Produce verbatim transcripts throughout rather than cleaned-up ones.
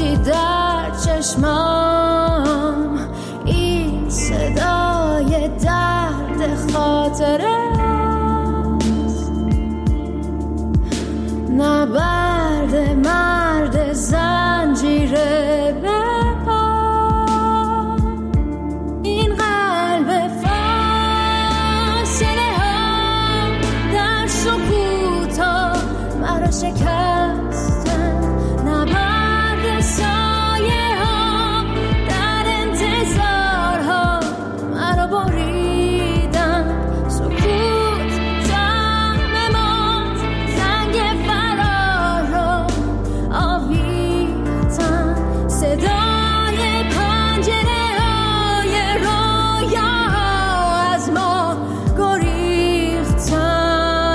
موجی در چشمام، این صدای درد خاطره است، نبرد مرد زنجیره به پا. این قلب فاصله ها در سکوت ها مرا شکستن، نبرد سایه ها در انتظار ها مرا بریدن، سکوت جمع ماند، زنگ فرار رو آویختن، صدای پنجره های رویا از ما گریختن.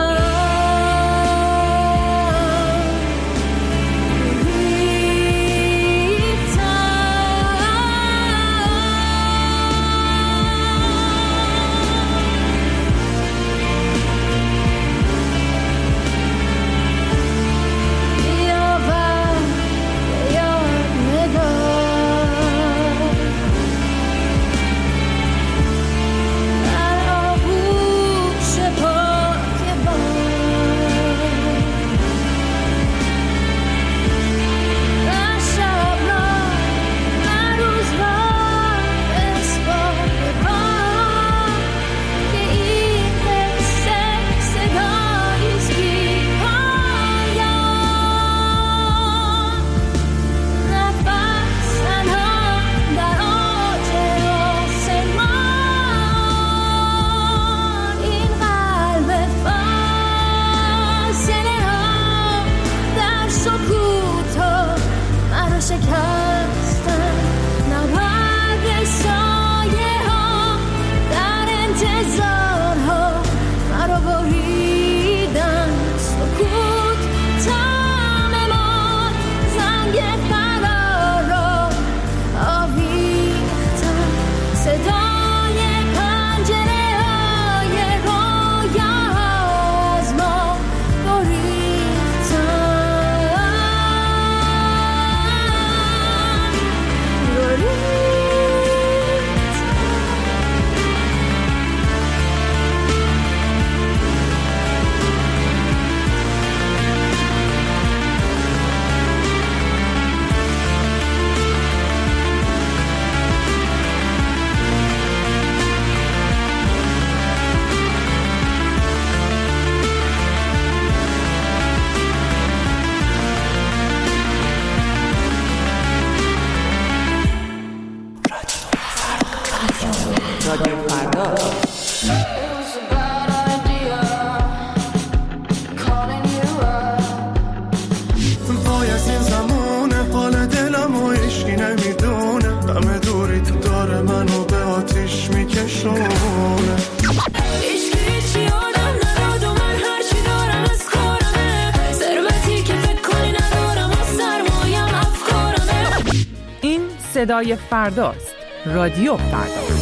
صدای فرداست. رادیو فردا.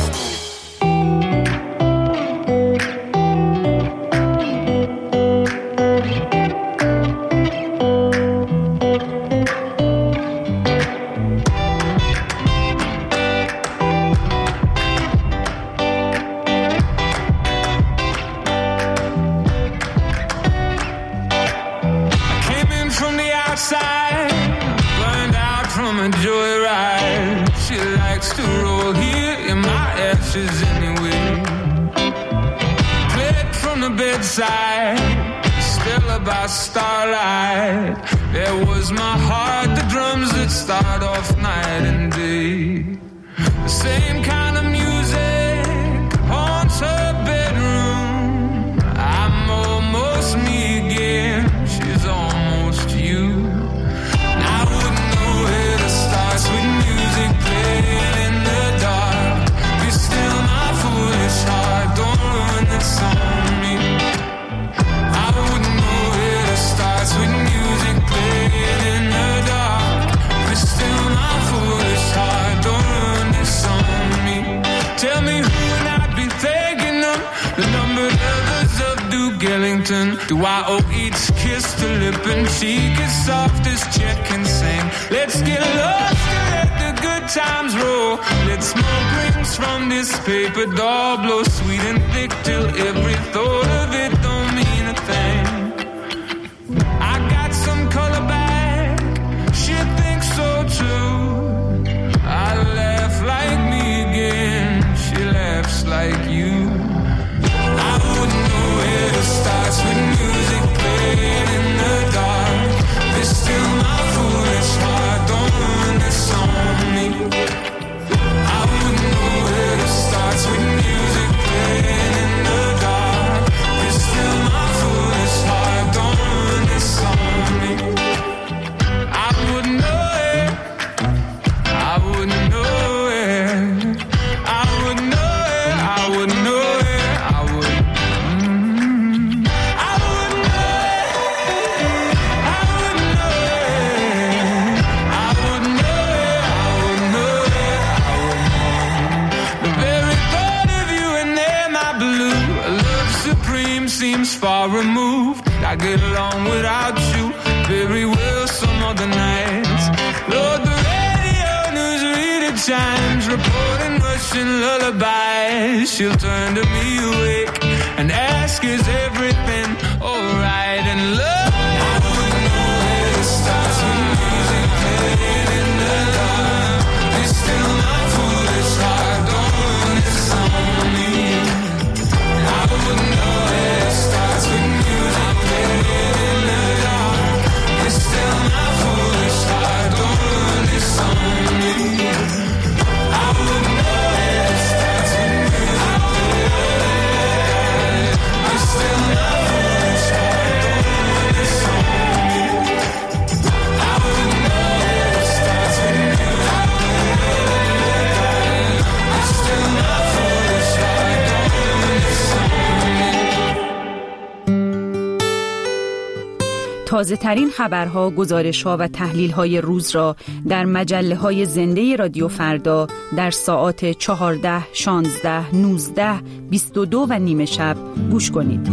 Still about starlight, there was my heart, the drums that start off night and day. The same kind of music haunts her bedroom. I'm almost me again, she's almost you. I wouldn't know where to start, sweet music playing in the dark. Be still my foolish heart, don't ruin this on me. Sweet music playing in the dark, but still my foolish heart, don't ruin this on me. certain. Do I owe each kiss to lip and cheek as soft as check and sing? Let's get lost and let the good times roll. Let's smoke rings from this paper doll, blow sweet and thick till every thought of it don't mean a thing. I got some color back, she thinks so too. I laugh like me again, she laughs like you. I wouldn't know where to start with music playing in the dark. But still my foolish heart don't run this on me. I wouldn't know where to start with music playing in the dark. But still my foolish heart don't run this on me. I wouldn't know it, I wouldn't know it, I wouldn't know it, I wouldn't know it, I would. Seems far removed. I get along without you very well some other nights. Lord, the radio news reader chimes, reporting Russian lullabies. She'll turn to me awake and ask, is everything alright? And love, I wouldn't know where to start when music playing in the dark. It's still my foolish heart, don't run this on me. I wouldn't know where to start with music playing in the dark. It's still my foolish heart, don't run this on me. I wouldn't know where to start with music playing. It's still my foolish heart, don't run this on me. I wouldn't know where to start with music playing. It's still my foolish heart, don't run this on me. تازه ترین خبرها، گزارش‌ها و تحلیل‌های روز را در مجله‌های زنده رادیو فردا در ساعات چهارده، شانزده، نوزده، بیست و دو و نیمه شب گوش کنید.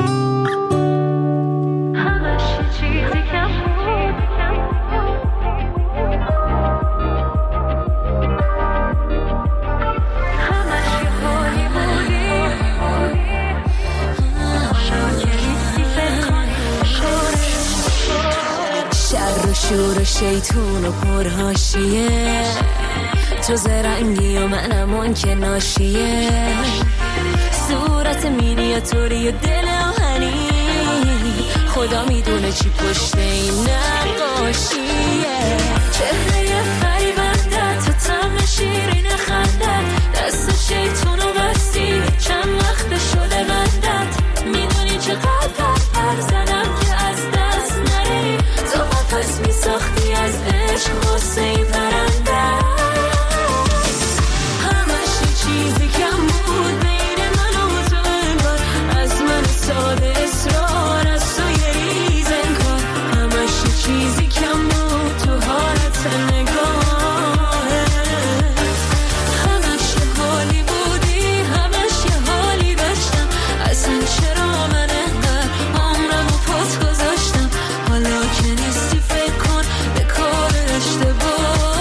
شور و شیطون و پرهاشیه، تو زرنگی و منم اون که ناشیه، صورت مینیاتوری و دل آهنی، خدا میدونه چی پشت این نقاشیه. چهره فریبنده تو طعم شیرین خندت، دست شیطون و بستی چند وقت شده بندت، میدونی چقدر پر زدم که از دست نری، تو قفس می ساختی از عشق غصه ای پرنده. همش یه چیزی کم بود بین من و تو، انگار از من ساده اصرار از تو یه ریز انگار. همش یه چیزی کم بود تو حالت نگاهت، همش یه حالی بودی، همش یه حالی داشتم، اصلا چرا من انقدر عمرم و پات گذاشتم. حالا که نیستی فکر کن به کار اشتباهت.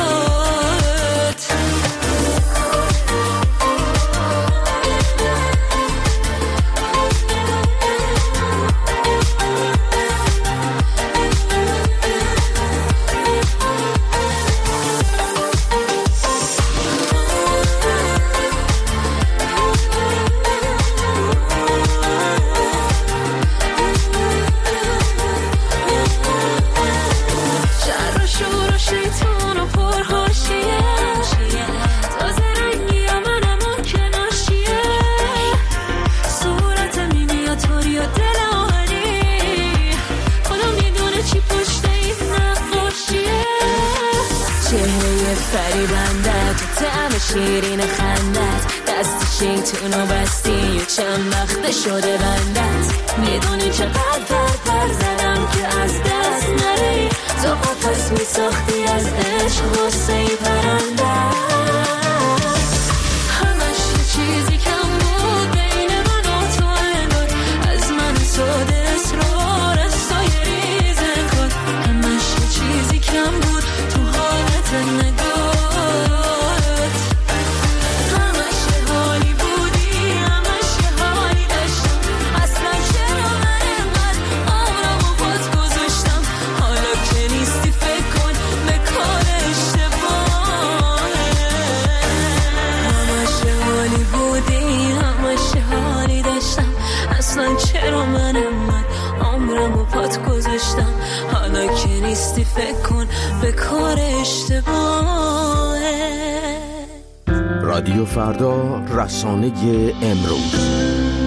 شیرین خندت، دست شیطون و بستی و چند وقت شده بندت، میدونی چقدر پر پر زدم که از دست نری، تو قفس می ساختی از عشق غصه ای پرنده. همش یه چیزی کم بود بین من و تو، انگار از من ساده فکر کن به کار اشتباهه. رادیو فردا، رسانه امروز.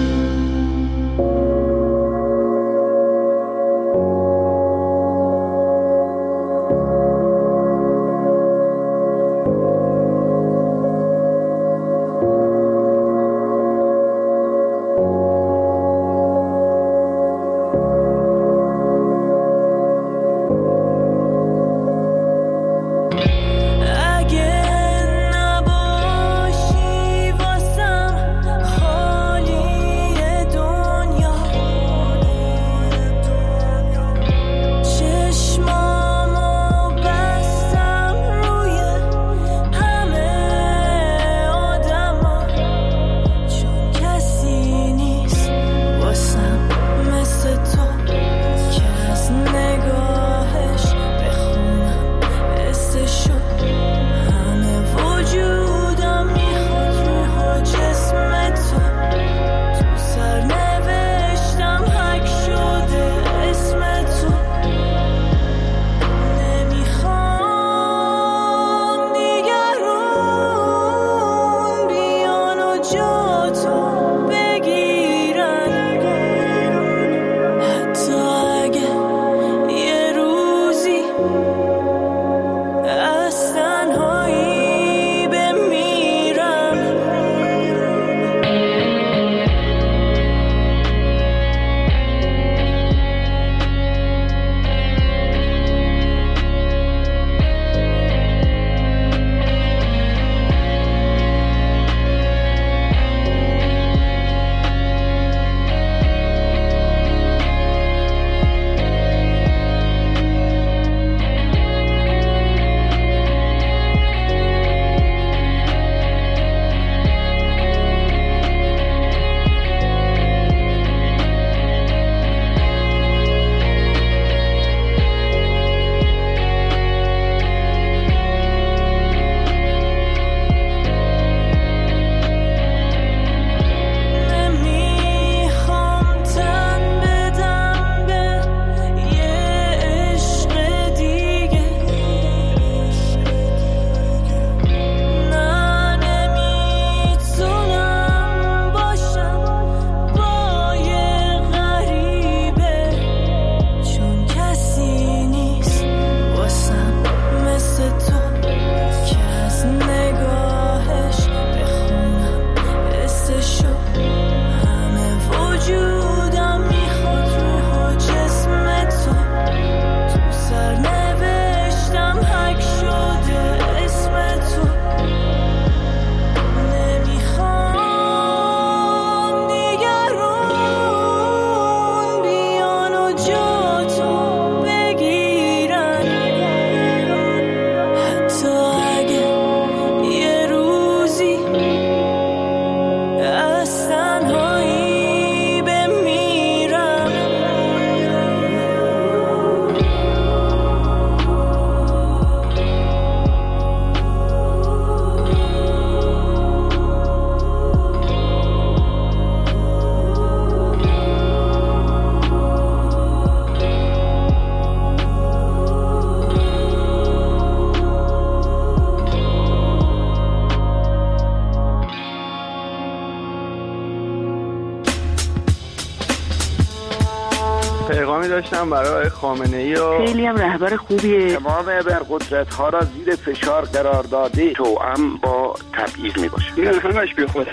پیغامی داشتم برای خامنه‌ای و خیلی هم رهبر خوبیه. تمام ابرقدرت‌ها را زیر فشار قرار داده توأم با تبعیض میباشه. این همش بیخوده.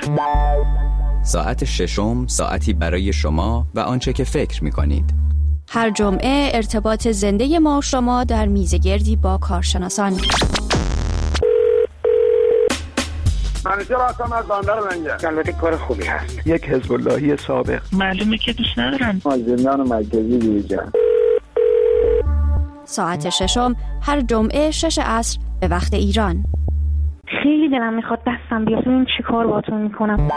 ساعت ششم، ساعتی برای شما و آنچه که فکر می‌کنید. هر جمعه ارتباط زنده ما شما در میزگردی با کارشناسان. منیجر هستم از بندر منجر. البته کار خوبی هست. یک حزب اللهی سابق. معلومه که دوست ندارم. از زندان مرکزی دیجا. ساعت ششم هر جمعه شش عصر به وقت ایران. خیلی دلم میخواد دستم بیاد ببینم چی کار باهاتون میکنم.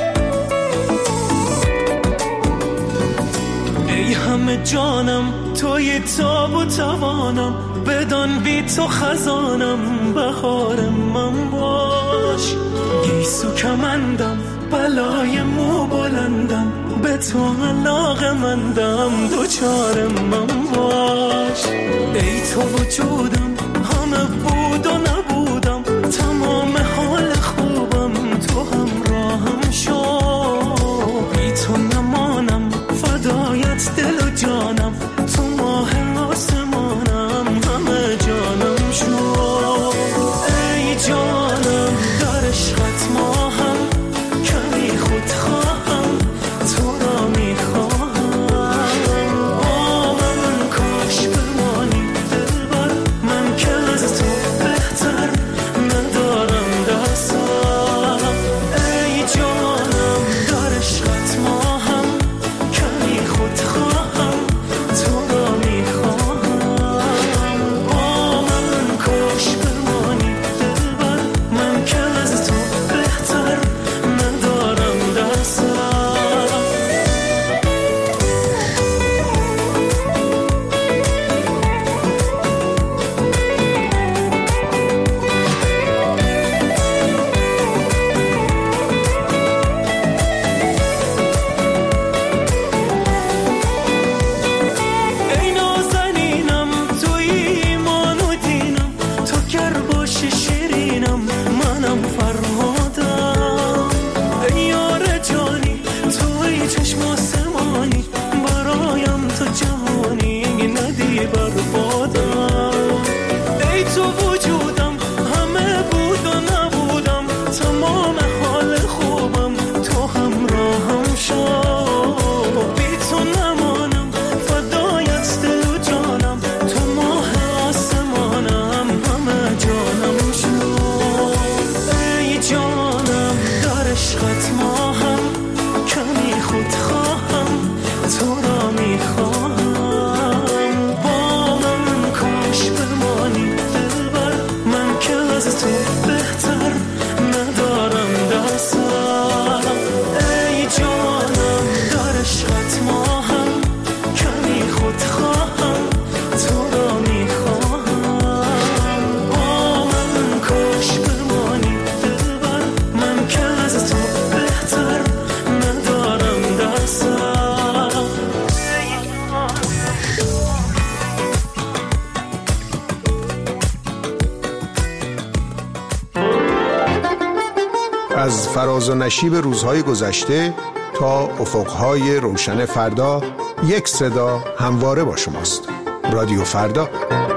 ای همه جانم تو توی تاب و توانم، بدان بی تو خزانم، بهار من باش. گیسو کمندم، بلای مو بلندم، به تو علاقه مندم، دوچار من باش. ای تو وجودم، همه بود و نبودم، تمام حال خوبم، تو همراهم شو. بی تو نمانم، فدایت دل و جانم، تو ماه آسمانم، همه جانم شو. ای جانم در عشقت ماهم، کمی خود خواهم، تو را میخواهم. با من کاش بمانی دلبر، من که از تو بهتر ندارم دستم. ای جانم در عشقت ماهم، کمی خود خواهم، تو را میخواهم. با من کاش بمانی دلبر، من که از تو بهتر ندارم دستم. ای نازنینم، توی ایمان و دینم، تو گر باشی شیرینم، منم فرهادم. ای یار جانی، توی چشم آسمانی، برایم تو جهانی، ندی بربادم. ای تو وجودم، همه بود و نبودم، تمام حال خوبم، تو همراهم شو. بی تو نمانم، فدایت دل و جانم، تو ماه آسمانم، همه جانم شو. ای جانم در عشقت ماهم، کمی خود خواهم، تو را میخواهم. با من کاش بمانی دلبر، من که از تو بهتر ندارم دستم. ای جانم در عشقت ماهم، کمی خود خواهم، تو را میخواهم. با من کاش بمانی دلبر، من که از تو بهتر ندارم دستم. از فراز و نشیب روزهای گذشته تا افقهای روشن فردا، یک صدا همواره با شماست. رادیو فردا.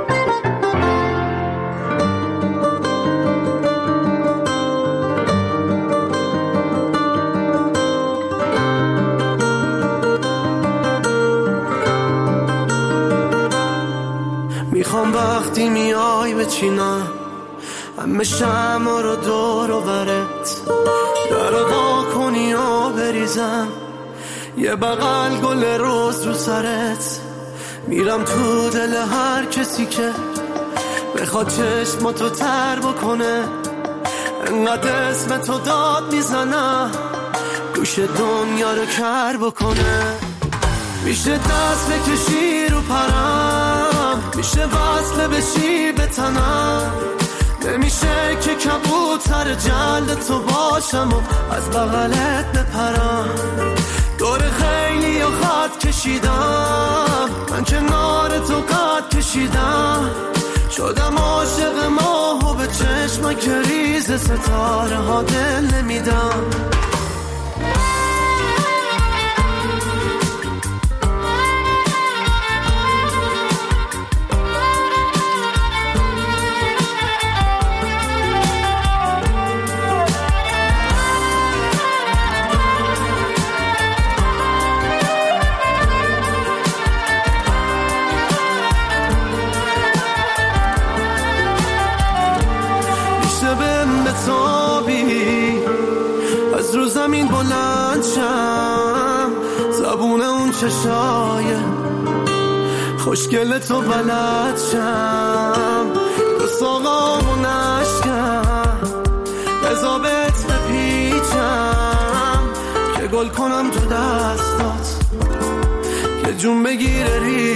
میخوام وقتی میای بچینم همه شمع رو دور و برت، در وا کنی و بریزم یه بغل گل روز رو سرت. میرم تو دل هر کسی که بخواد چشماتو تر بکنه، انقدر اسم تو داد میزنم گوش دنیا رو کر بکنه. میشه دست بکشی رو پرم، میشه وصله بشی به تنم، نمیشه که کبوتر جلد تو باشم و از بغلت بپرم. دور خیلی و خط کشیدم، من کنار تو قد کشیدم، شدم عاشق ماه و به چشم کریز ستاره ها دل نمیدم. از رو زمین بلند شم، زبون اون چشای خوشگل تو بلد شم، دو ساقامو نشکم بزابت بپیچم، که گل کنم تو دستات، که جون بگیره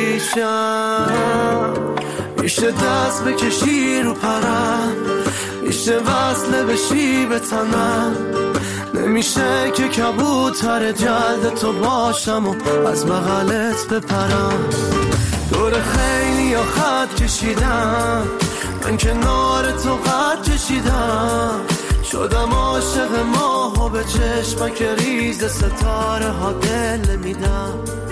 ریشم، میشه دست بکشی رو پرم، میشه وصله بشی به تنم، نمیشه که کبوتر جلد تو باشم و از بغلت بپرم. دور خیلی یا خط کشیدم، من کنار تو خط کشیدم، شدم عاشق ماه و به چشمک ریز ستاره ها دل میدم.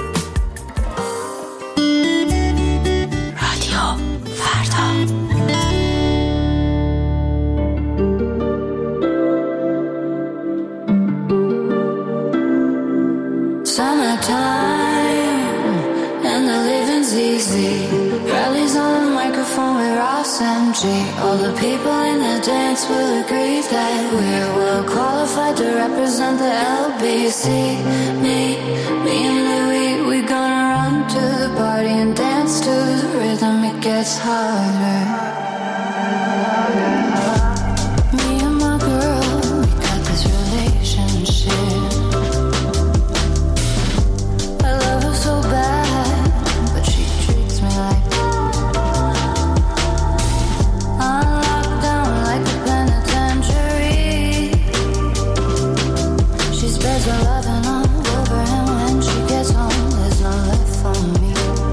رادیو فردا. Summertime and the living's easy. Rallies on the microphone with Ross M G. All the people in the dance will agree that we're well qualified to represent the L B C. Me, me and Louis, we gonna run to the party and dance to the rhythm. It gets harder. Me and my girl, we got this relationship. I love her so bad, but she treats me like I'm locked down like a penitentiary. She spreads her loving all over, and when she gets home, there's none left for me.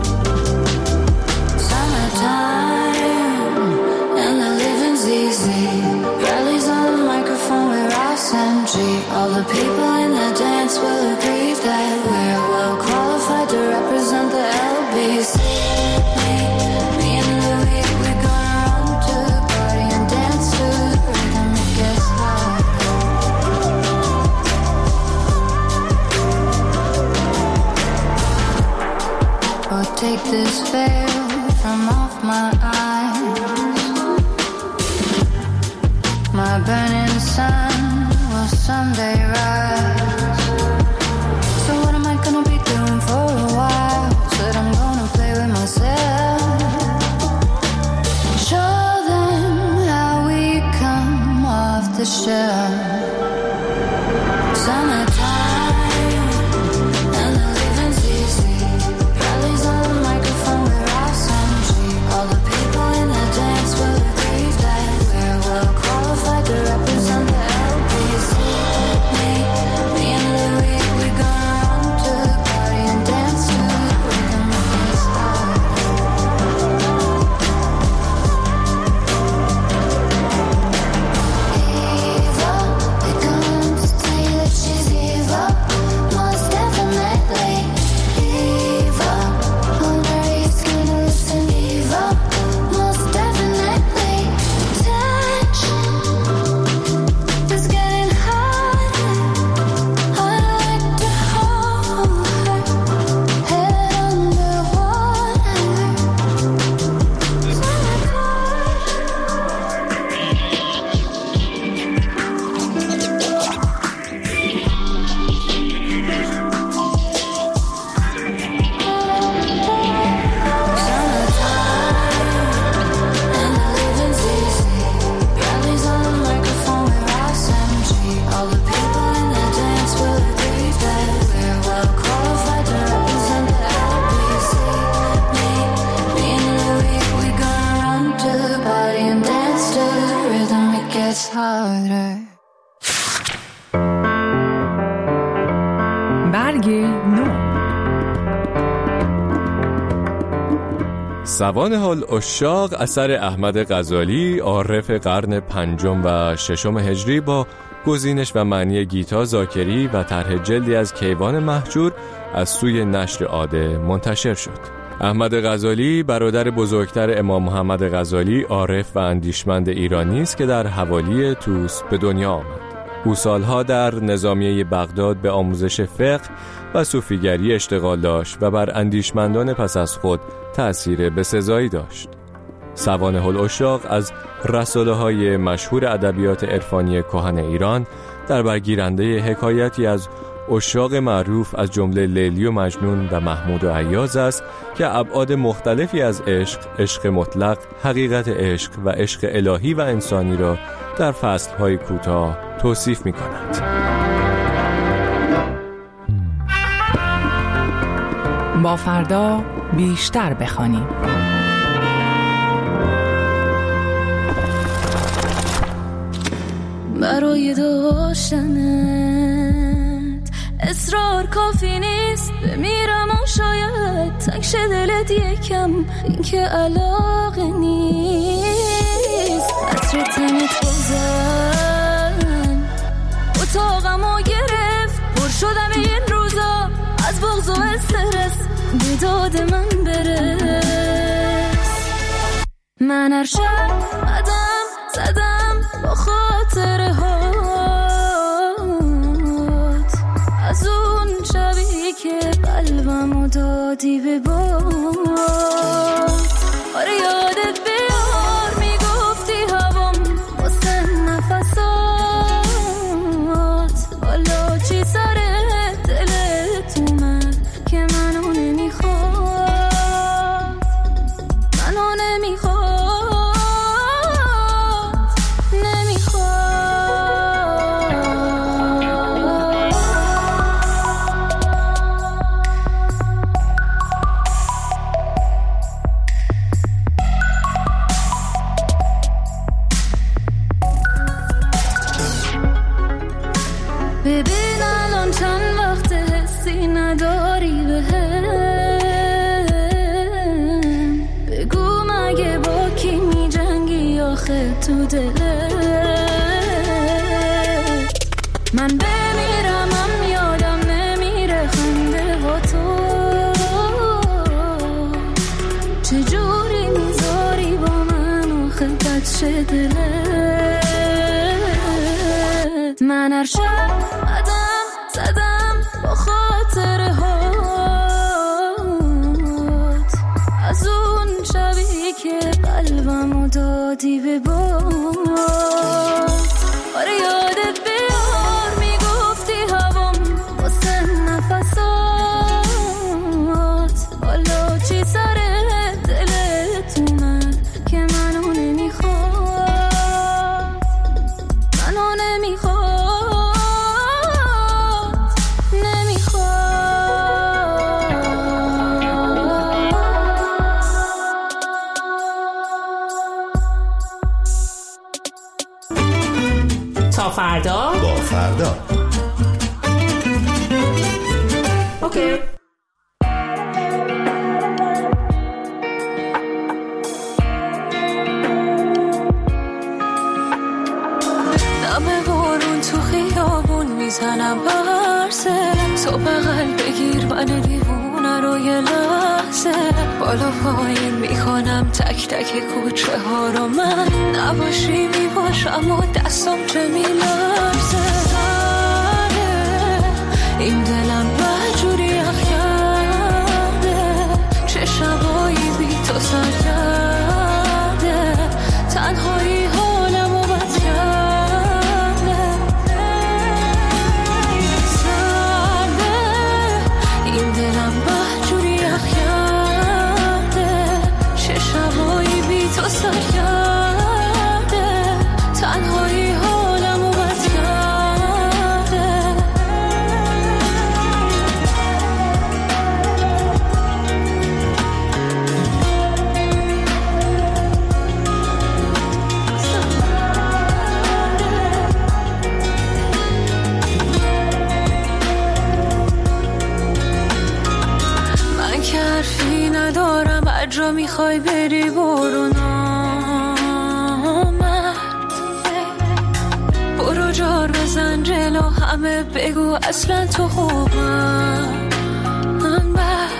Summertime and the living's easy. Rallies on the microphone with Ross M G. All the people in the dance will agree that we're well qualified to represent the L B C. Me, me and Louis, we're gonna run to the party and dance to the rhythm. It gets harder. Oh, take this veil from off my eyes. My burning sun will someday rise. So what am I gonna be doing for a while? Said I'm gonna play with myself. Show them how we come off the shelf. Summertime and the living's easy. Rallies on the microphone with Ross M G. All the people in the dance will agree that we're well qualified to represent the L B C. Me, me and Louis, we gonna run to the party and dance to the rhythm of this heart. Eva, they come to tell you that she's evil, most definitely. Eva, under your skin to listen. Eva, most definitely. Tension is getting harder. I'd like to hold her head underwater. And the living's easy. Rallies on the microphone with Ross M G. All the people in the dance will agree that we're well qualified to represent the L B C. Me, me and Louis, we gonna run to the party and dance to the rhythm. It gets harder. برگ نو. سوان حال عشاق اثر احمد غزالی، عارف قرن پنجم و ششم هجری، با گزینش و معنی گیتا زاکری و طرح جلدی از کیوان مهجور از سوی نشر عاده منتشر شد. احمد غزالی برادر بزرگتر امام محمد غزالی، عارف و اندیشمند ایرانی است که در حوالی طوس به دنیا آمد. او سالها در نظامیه بغداد به آموزش فقه و صوفیگری اشتغال داشت و بر اندیشمندان پس از خود تأثیر بسزایی داشت. سوانح العشاق از رساله‌های مشهور ادبیات عرفانی کهن ایران در برگیرنده حکایتی از عشاق معروف از جمله لیلی و مجنون و محمود و ایاز است که ابعاد مختلفی از عشق، عشق مطلق، حقیقت عشق و عشق الهی و انسانی را در فصل‌های کوتاه توصیف می‌کند. با فردا بیشتر بخوانیم. برای داشتنت اصرار کافی نیست، بمیرم و شاید تنگ شه دلت یکم، این که علاقه نیست. عطر تنت بزن اتاقمو گرفت، پر شدم این روزا از بغض و استرس، به داد من برس. من هر شب قدم زدم با خاطره هات، از اون شبی که قلبمو دادی به باد. آره یادت بیار میگفتی هوام واسه نفسات، حالا چی سر دلت اومد که منو نمیخواد، منو نمیخواد. تو دلت من بمیرم، هم یادم نمیره خنده با تو، چجوری میذاری با من آخه بد شه دلت. من هر شب قدم زدم با خاطره هات، از اون شبی که قلبمو دادی به باد. آره یادت بیار میگفتی هوام واسه نفسات، حالا چی سر دلت اومد که منو نمیخواد، منو نمیخواد، نمیخواد. تا فردا با فردا. اوکی. دم بارون تو خیابون میزنم برسه، تو بغل بگیر من دیوونه رو یه لحظه، بالا پایین میخوانم تک تک کوچه ها رو، من نباشی میباشم و دستم چه میلرزه. این دلم بجوری یخ کرده، چه شبایی بی تو سر کرده، تنهایی حالمو بد کرده. سرده این دلم بجوری یخ کرده، چه شبایی بی تو سر کرده، تنهایی حالمو بد کرده. من که حرفی ندارم، هر جا میخوای بری برو، نامرد برو جار بزن جلو همه، بگو اصلا تو خوبم من بد،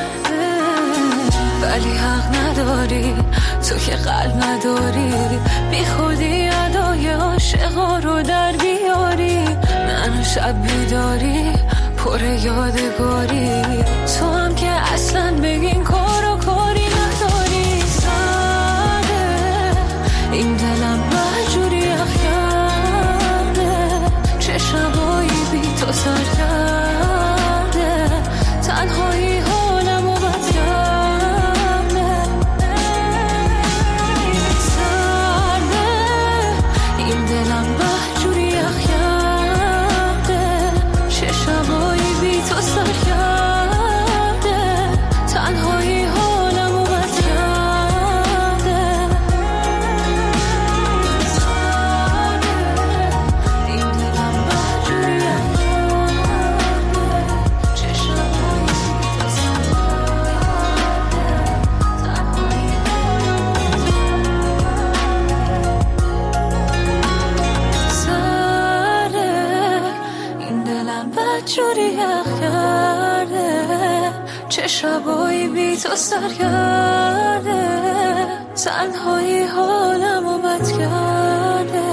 ولی حق نداری تو که قلب نداری، بی خودی ادای عاشقا رو در بیاری، منو شب بیداری پر یادگاری، تو هم که اصلا بگین کار و کاری نداری. ساده این دلم بجوری یخ کرده، چه شبایی بی تو سر کرده، تنهایی حالمو بد کرده. سرده این دلم بجوری یخ کرده، چه شبایی بی تو سر کرده، شبایی بی تو سرگرده، تنهایی حالمو بد کرده.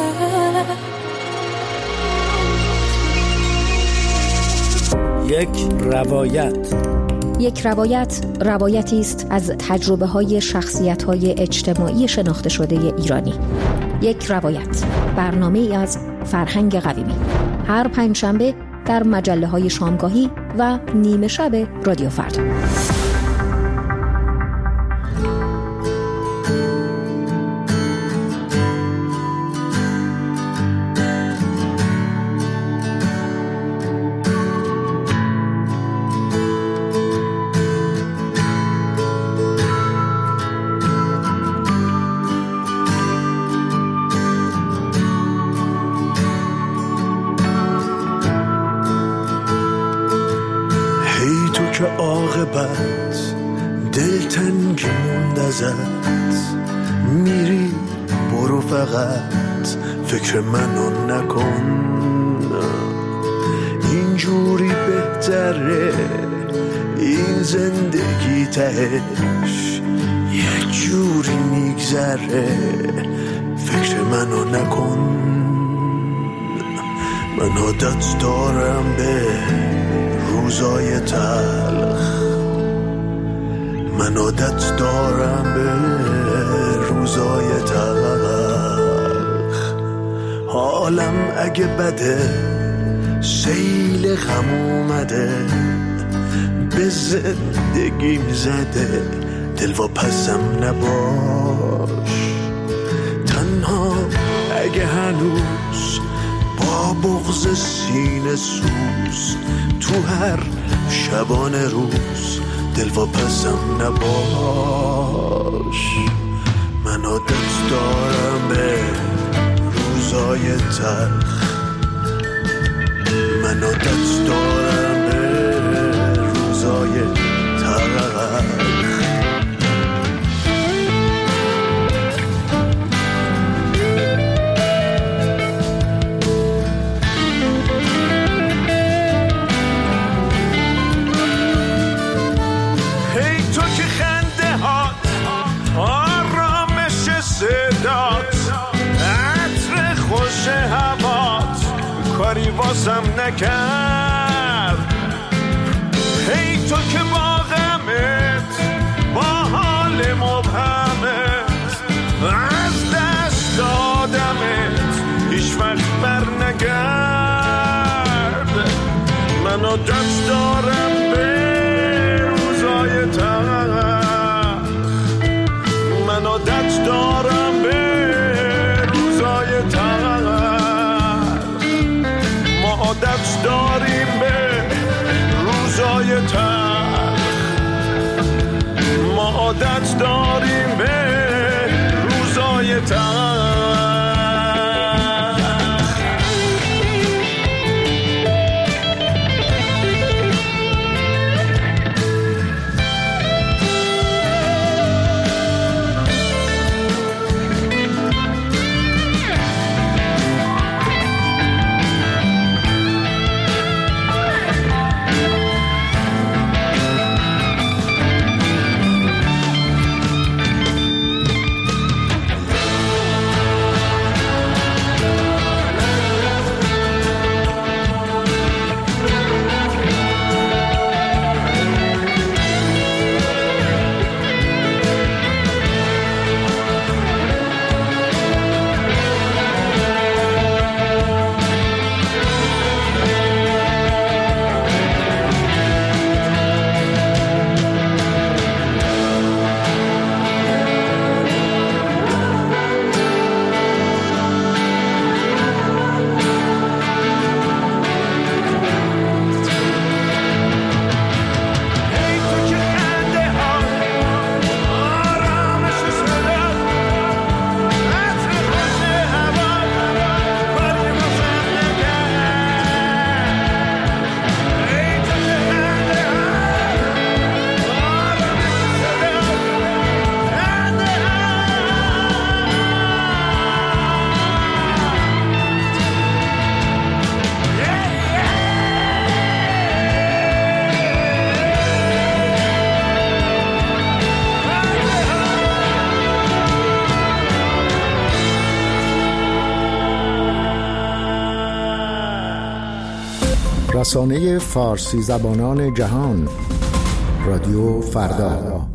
یک روایت. یک روایت روایتی است از تجربه های شخصیت های اجتماعی شناخته شده ایرانی. یک روایت، برنامه ای از فرهنگ قویمی، هر پنجشنبه در مجله های شامگاهی و نیمه شب رادیو فردا. عاقبت دلتنگی موند ازت، میری برو فقط فکر منو نکن، اینجوری بهتره این زندگی تهش یه جوری میگذره فکر منو نکن. من عادت دارم به روزای تلخ، من عادت دارم به روزای تلخ، حالم اگه بده سیل غم اومده به زندگیم زده، دل و پسم نباش تنها اگه هنوز با بغض سینه سوز تو هر شبانه روز دل و پسم نباش. من عادت دارم به روزای تلخ، من عادت دارم به روزای تلخ. کاری واسم نکرد، هی تو که با غمت با حال مبهمت از دست دادمت هیچ وقت بر نگرد. من عادت دارم به روزای تلخ، من عادت دارم به روزای تلخ، عادت داریم به روزای تلخ، ما عادت داریم به روزای تلخ. رسانه فارسی زبانان جهان، رادیو فردا.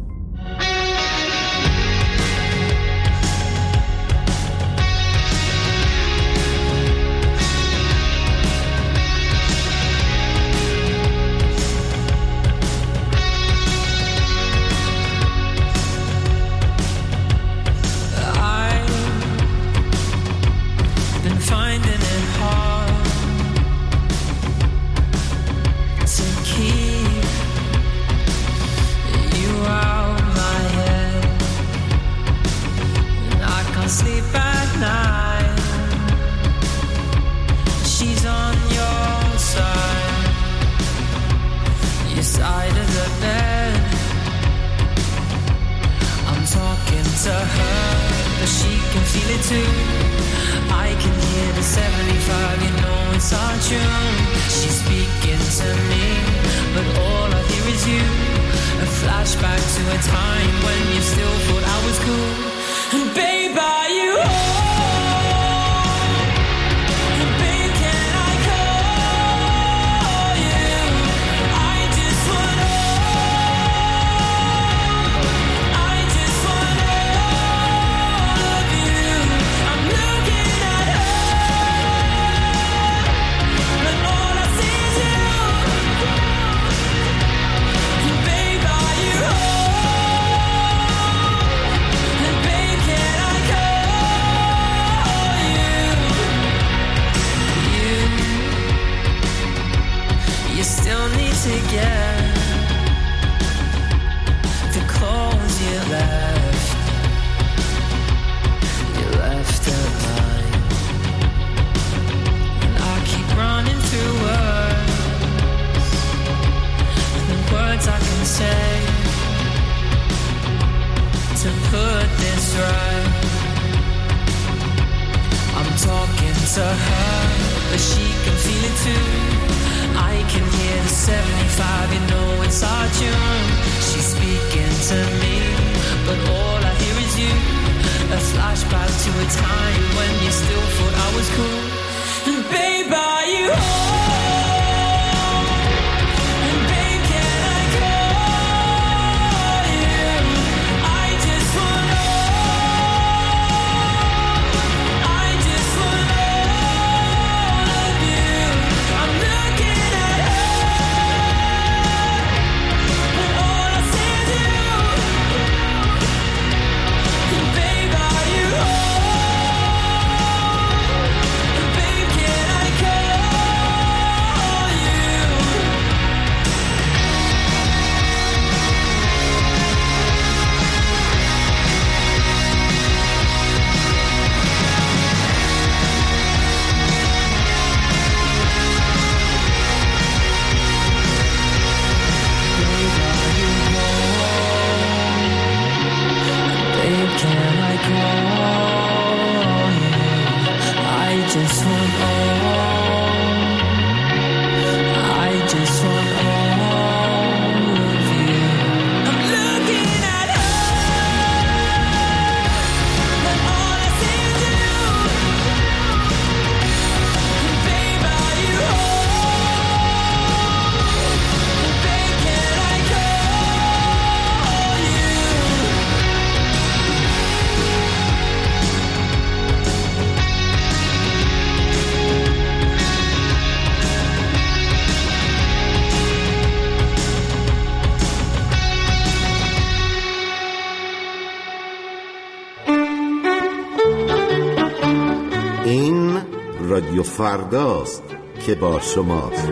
رادیو فرداست که با شماست.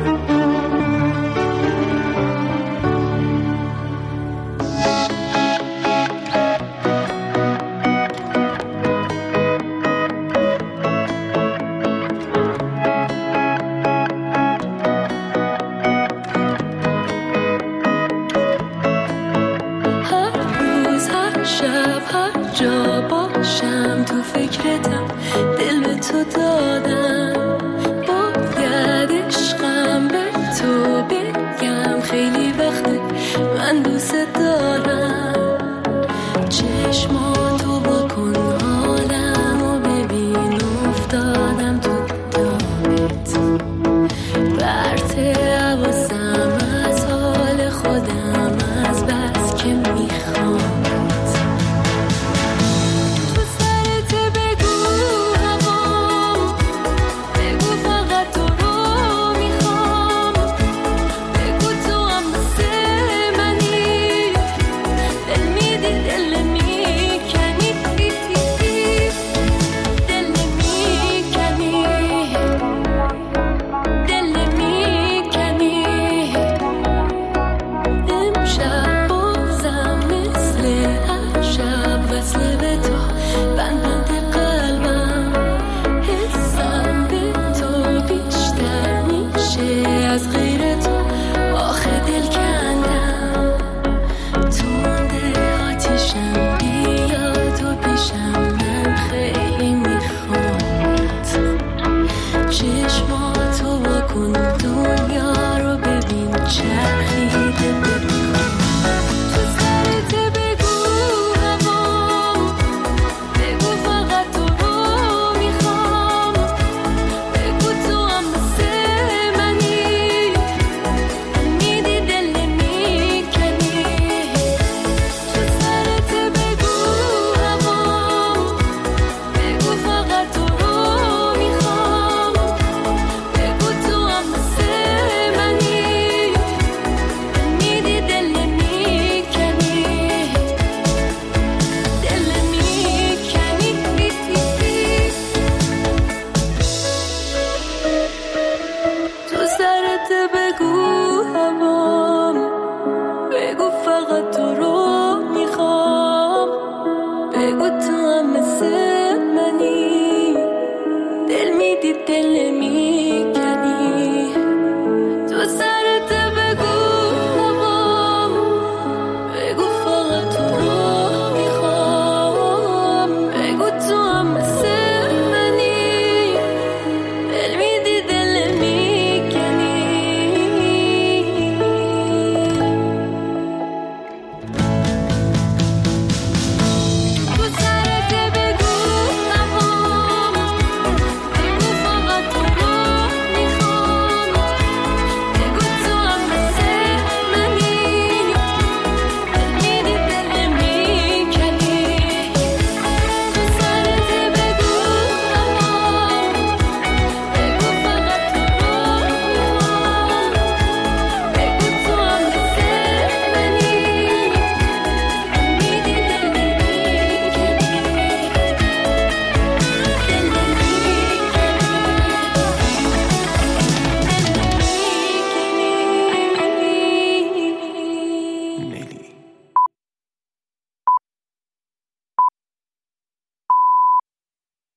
شب هر جا باشم تو فکرتم، دل به تو دادم